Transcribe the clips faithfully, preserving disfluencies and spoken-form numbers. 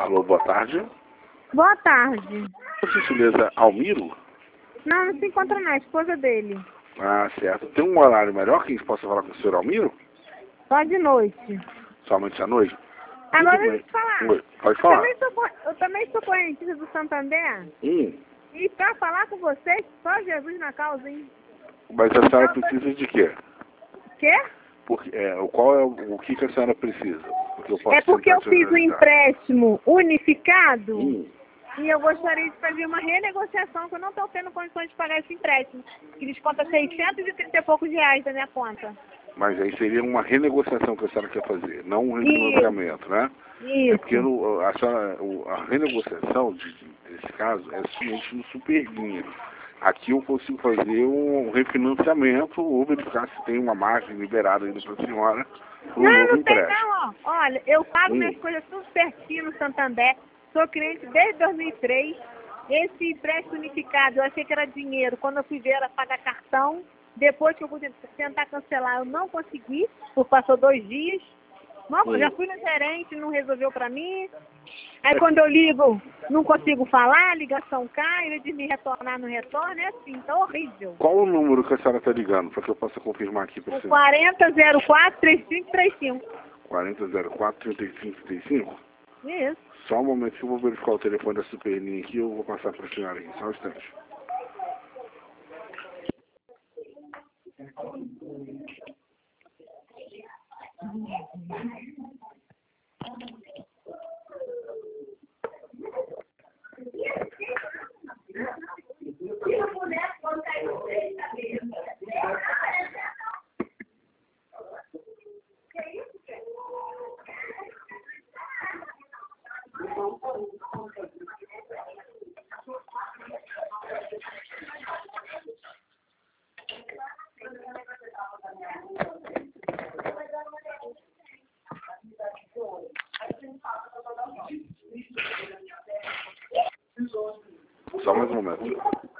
Alô, boa tarde. Boa tarde. Por gentileza, Almiro? Não, não se encontra não, a esposa dele. Ah, certo. Tem um horário melhor que a gente possa falar com o senhor Almiro? Só de noite. Somente à noite? Agora Tudo deixa eu te falar. Oi, pode Eu falar. também sou, co- eu também sou correntista do Santander. Hum, E pra falar com vocês, só Jesus na causa, hein? mas a senhora precisa de quê? Quê? Porque, é, qual é o, o que, que a senhora precisa? Porque eu posso É porque tentar eu te fiz um ajudar. empréstimo unificado Hum, e eu gostaria de fazer uma renegociação, que eu não estou tendo condições de pagar esse empréstimo. Que desconta seiscentos e trinta e poucos reais da minha conta. mas aí seria uma renegociação que a senhora quer fazer, não um refinanciamento, né? É porque Isso. no, a, senhora, o- a renegociação de, de- desse caso é somente no Superlinha. Aqui eu consigo fazer um refinanciamento ou verificar se tem uma margem liberada ainda para a senhora para um Não, novo não tem empréstimo. não, ó. Olha, eu pago Hum. minhas coisas tudo certinho no Santander. Sou cliente desde dois mil e três. Esse empréstimo unificado, eu achei que era dinheiro. Quando eu fui ver, era pagar cartão. Depois que eu pude tentar cancelar, eu não consegui, porque passou dois dias. Não, Hum. já fui no gerente, não resolveu pra mim. Aí quando eu ligo, não consigo falar, a ligação cai, ele diz me retornar, não retorna, é assim, tá horrível. Qual o número que a senhora está ligando para que eu possa confirmar aqui para O você? quarenta zero quatro, trinta e cinco trinta e cinco. quarenta zero quatro, trinta e cinco, trinta e cinco? Isso. Só um momento que eu vou verificar o telefone da Superlinha aqui e eu vou passar para a senhora aqui, só um instante. Só mais um momento.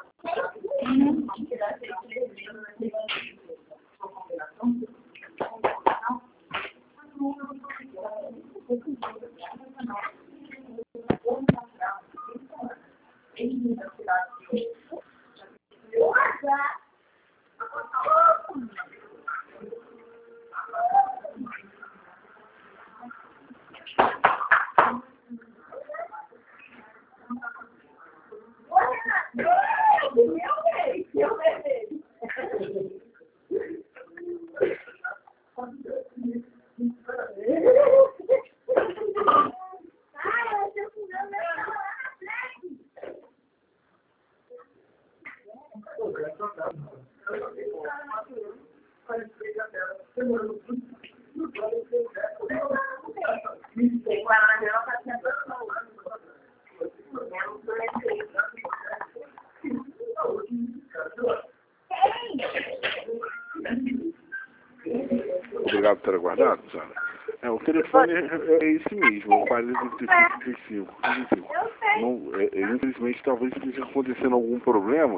Obrigado por ter aguardado, senhora. É, o telefone é, é esse mesmo, é o quarenta, trinta e cinco, trinta e cinco. Não, é, é, infelizmente, talvez esteja acontecendo algum problema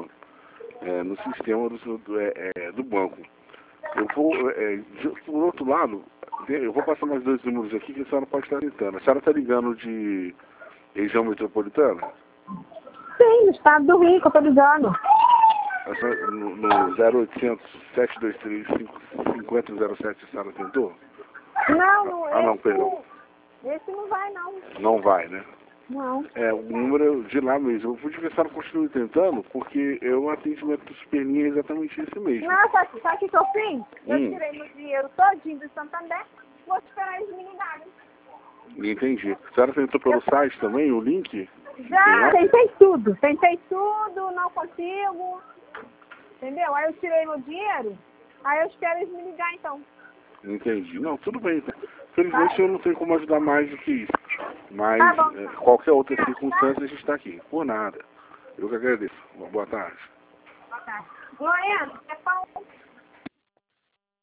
é, no sistema do, do, é, é, do banco. Eu vou, é, de- por outro lado, eu vou passar mais dois números aqui que a senhora pode estar tentando. A senhora está ligando de região metropolitana? Sim, no estado do Rio, que eu tô ligando. A senhora- No, no zero oitocentos, sete dois três, cinco zero zero sete a senhora tentou? Não, não, Ah, não, esse, perdão. esse não vai, não. Não vai, né? Não. É, o número é de lá mesmo. Eu vou ver se a senhora continue tentando, porque é o atendimento do Superlinha é exatamente esse mesmo. Não, sabe, sabe o que que eu fiz? Eu Hum. tirei meu dinheiro todinho do Santander, vou esperar eles me ligarem. Entendi. A senhora tentou pelo site também, o link? Já, Tem lá? tentei tudo, tentei tudo, não consigo. Entendeu? Aí eu tirei meu dinheiro, aí eu espero eles me ligar então. Entendi. Não, tudo bem. Felizmente eu não tenho como ajudar mais do que isso. Mas Tá bom. é, qualquer outra circunstância a gente está aqui. Por nada. Eu que agradeço. Uma boa tarde. Boa tarde. Lorena, é pão.